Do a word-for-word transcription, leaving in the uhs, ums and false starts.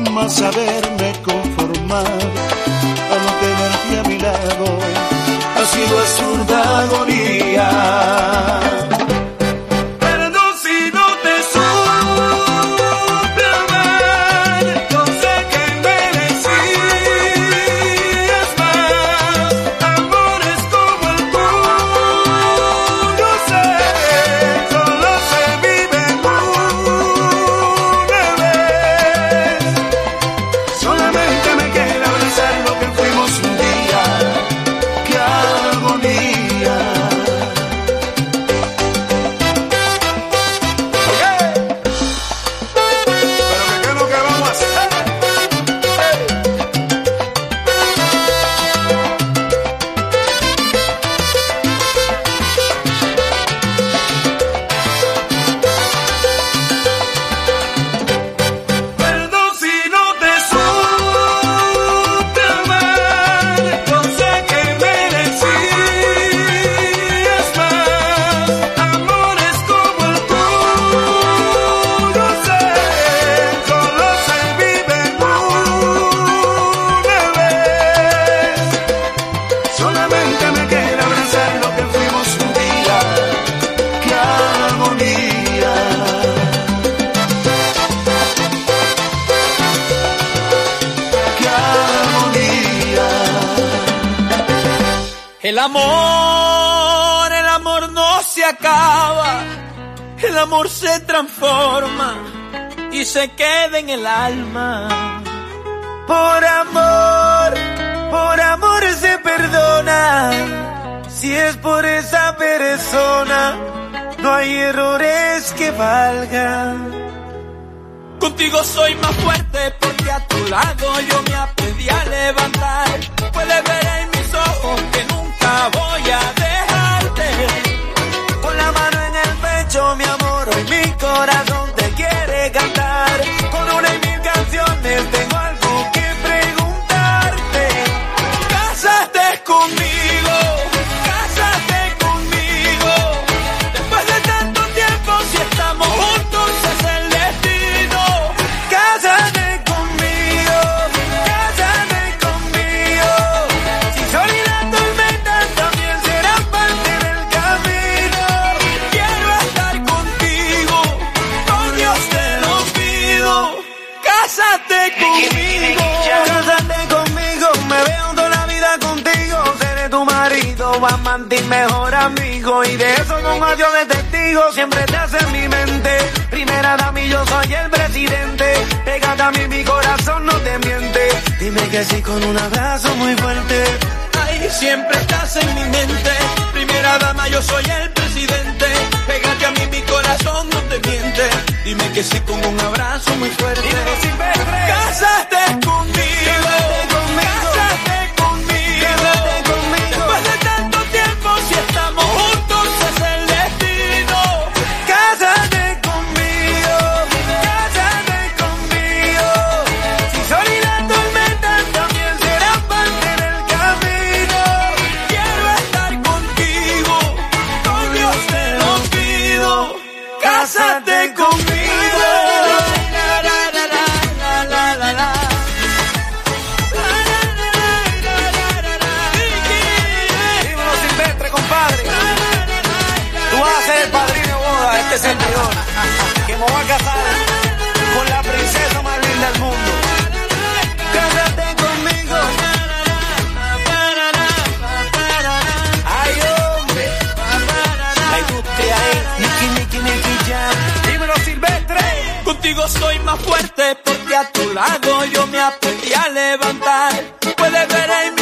más saberme conformar a no tenerte a mi lado. Ha sido absurda agonía. El amor, el amor no se acaba, el amor se transforma y se queda en el alma. Por amor, por amor se perdona, si es por esa persona, no hay errores que valgan. Contigo soy más fuerte porque a tu lado yo me aprendí a levantar. Puedes ver en mis ojos que nunca voy a dejarte. Con la mano en el pecho, mi amor, hoy mi corazón te quiere cantar. Con una y mil canciones tengo algo que preguntarte. Cásate conmigo, cásate conmigo. Después de tanto tiempo, si estamos juntos es el destino. Cásate conmigo, cásate conmigo. Si sol y la tormenta también serán parte del camino. Quiero estar contigo, con Dios te lo pido. Cásate conmigo, cásate conmigo. Me veo toda la vida contigo. Seré tu marido, amante y mejor amigo. Y de eso con adiós de testigo siempre te hace en mi mente. Primera dama y yo soy el presidente. Pégate a mí, mi corazón no te miente. Dime que sí con un abrazo muy fuerte. Ay, siempre estás en mi mente. Primera dama, yo soy el presidente. Pégate a mí, mi corazón no te miente. Dime que sí con un abrazo muy fuerte. Cásate conmigo, cásate conmigo. Después de tanto tiempo, si estamos juntos es el destino. Cásate conmigo, cásate conmigo. Si sol y la tormenta también serán parte del camino. Quiero estar contigo, con Dios te lo pido. Cásate conmigo. Dímelo, Silvestre, compadre. Tú vas a ser el padrino de boda de este servidor, que me voy a casar con la princesa más linda del mundo. Cásate conmigo. Ay, hombre. La industria es Niki, Niki, Niki Jam. Dímelo, Silvestre. Contigo soy más fuerte porque a tu lado yo me aprendí a levantar. Puedes ver en mi